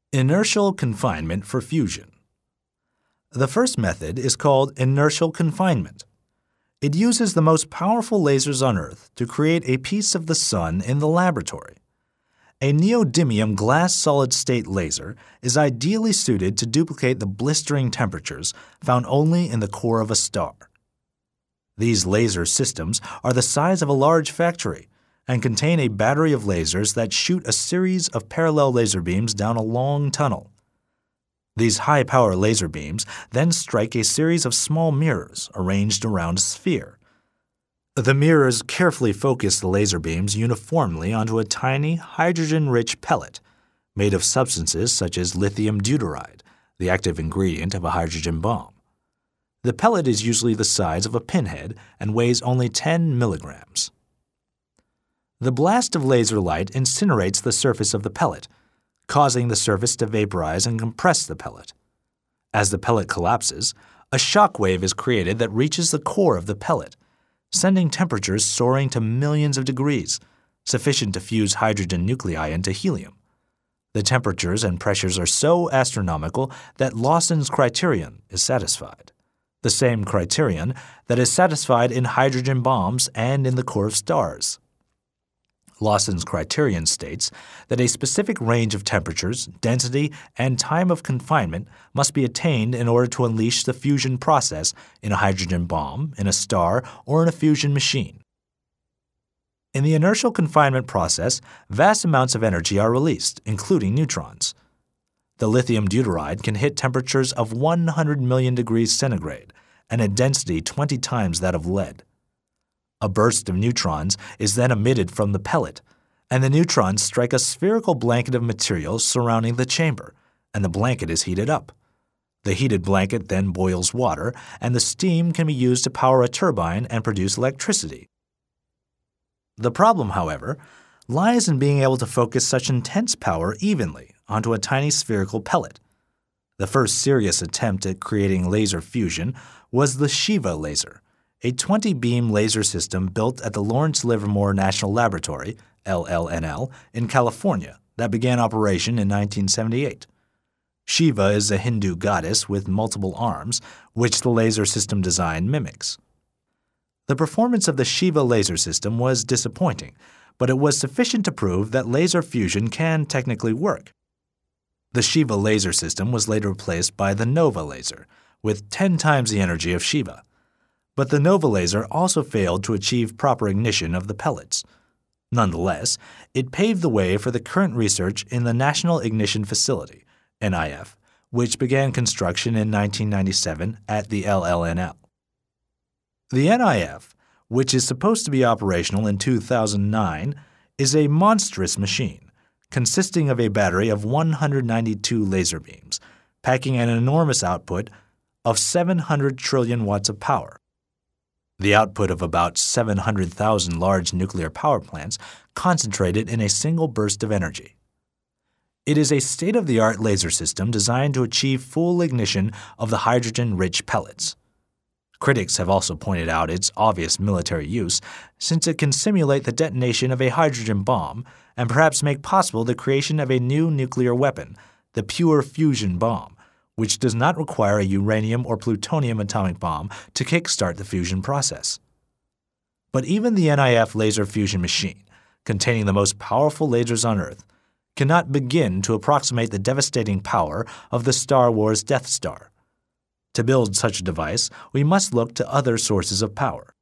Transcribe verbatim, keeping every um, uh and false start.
Inertial confinement for fusion. The first method is called inertial confinement. It uses the most powerful lasers on Earth to create a piece of the sun in the laboratory. A neodymium glass solid-state laser is ideally suited to duplicate the blistering temperatures found only in the core of a star. These laser systems are the size of a large factory and contain a battery of lasers that shoot a series of parallel laser beams down a long tunnel. These high-power laser beams then strike a series of small mirrors arranged around a sphere. The mirrors carefully focus the laser beams uniformly onto a tiny, hydrogen-rich pellet made of substances such as lithium deuteride, the active ingredient of a hydrogen bomb. The pellet is usually the size of a pinhead and weighs only ten milligrams. The blast of laser light incinerates the surface of the pellet, causing the surface to vaporize and compress the pellet. As the pellet collapses, a shock wave is created that reaches the core of the pellet, sending temperatures soaring to millions of degrees, sufficient to fuse hydrogen nuclei into helium. The temperatures and pressures are so astronomical that Lawson's criterion is satisfied, the same criterion that is satisfied in hydrogen bombs and in the core of stars. Lawson's criterion states that a specific range of temperatures, density, and time of confinement must be attained in order to unleash the fusion process in a hydrogen bomb, in a star, or in a fusion machine. In the inertial confinement process, vast amounts of energy are released, including neutrons. The lithium deuteride can hit temperatures of one hundred million degrees centigrade and a density twenty times that of lead. A burst of neutrons is then emitted from the pellet, and the neutrons strike a spherical blanket of material surrounding the chamber, and the blanket is heated up. The heated blanket then boils water, and the steam can be used to power a turbine and produce electricity. The problem, however, lies in being able to focus such intense power evenly onto a tiny spherical pellet. The first serious attempt at creating laser fusion was the Shiva laser, a twenty-beam laser system built at the Lawrence Livermore National Laboratory, L L N L, in California that began operation in nineteen seventy-eight. Shiva is a Hindu goddess with multiple arms, which the laser system design mimics. The performance of the Shiva laser system was disappointing, but it was sufficient to prove that laser fusion can technically work. The Shiva laser system was later replaced by the Nova laser, with ten times the energy of Shiva. But the Nova laser also failed to achieve proper ignition of the pellets. Nonetheless, it paved the way for the current research in the National Ignition Facility, N I F, which began construction in nineteen ninety-seven at the L L N L. The N I F, which is supposed to be operational in two thousand nine, is a monstrous machine, consisting of a battery of one hundred ninety-two laser beams, packing an enormous output of seven hundred trillion watts of power. The output of about seven hundred thousand large nuclear power plants concentrated in a single burst of energy. It is a state-of-the-art laser system designed to achieve full ignition of the hydrogen-rich pellets. Critics have also pointed out its obvious military use, since it can simulate the detonation of a hydrogen bomb and perhaps make possible the creation of a new nuclear weapon, the pure fusion bomb, which does not require a uranium or plutonium atomic bomb to kickstart the fusion process. But even the N I F laser fusion machine, containing the most powerful lasers on Earth, cannot begin to approximate the devastating power of the Star Wars Death Star. To build such a device, we must look to other sources of power.